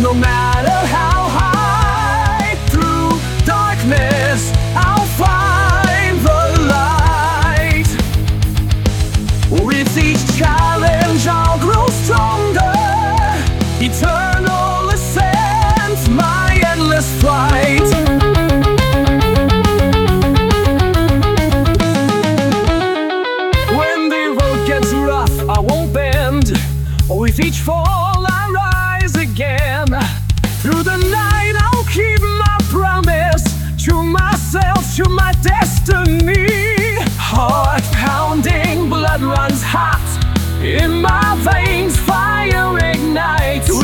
No matter how high, through darkness I'll find the light. With each challenge I'll grow stronger. Eternal ascent, my endless flight. When the road gets rough, I won't bend. With each fall I rise again. Through the night I'll keep my promise to myself, to my destiny. Heart pounding, blood runs hot in my veins, fire ignite.